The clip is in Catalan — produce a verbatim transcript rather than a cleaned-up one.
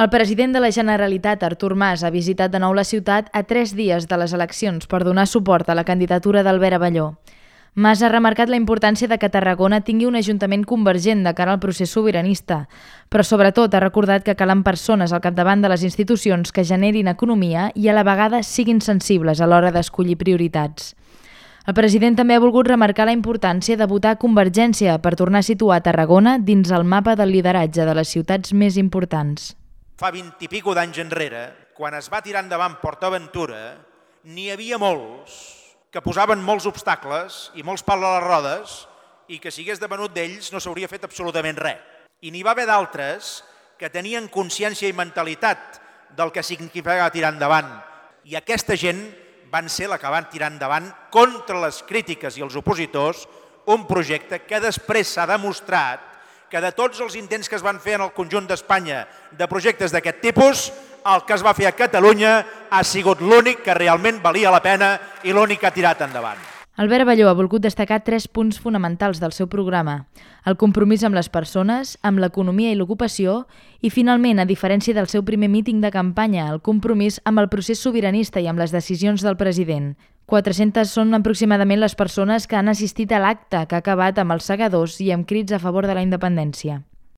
El president de la Generalitat, Artur Mas, ha visitat de nou la ciutat a tres dies de les eleccions per donar suport a la candidatura d'Albert Abelló. Mas ha remarcat la importància de que Tarragona tingui un ajuntament convergent de cara al procés sobiranista, però sobretot ha recordat que calen persones al capdavant de les institucions que generin economia i a la vegada siguin sensibles a l'hora d'escollir prioritats. El president també ha volgut remarcar la importància de votar Convergència per tornar a situar Tarragona dins el mapa del lideratge de les ciutats més importants. Fa vint i pico d'anys enrere, quan es va tirar endavant PortAventura, n'hi havia molts que posaven molts obstacles i molts pals a les rodes i que si hagués devenut d'ells no s'hauria fet absolutament res. I n'hi va haver d'altres que tenien consciència i mentalitat del que significava tirar endavant. I aquesta gent van ser la que van tirar endavant contra les crítiques i els opositors un projecte que després s'ha demostrat que de tots els intents que es van fer en el conjunt d'Espanya de projectes d'aquest tipus, el que es va fer a Catalunya ha sigut l'únic que realment valia la pena i l'únic que ha tirat endavant. Albert Abelló ha volgut destacar tres punts fonamentals del seu programa: el compromís amb les persones, amb l'economia i l'ocupació i, finalment, a diferència del seu primer míting de campanya, el compromís amb el procés sobiranista i amb les decisions del president. quatre-centes són aproximadament les persones que han assistit a l'acte que ha acabat amb els segadors i amb crits a favor de la independència.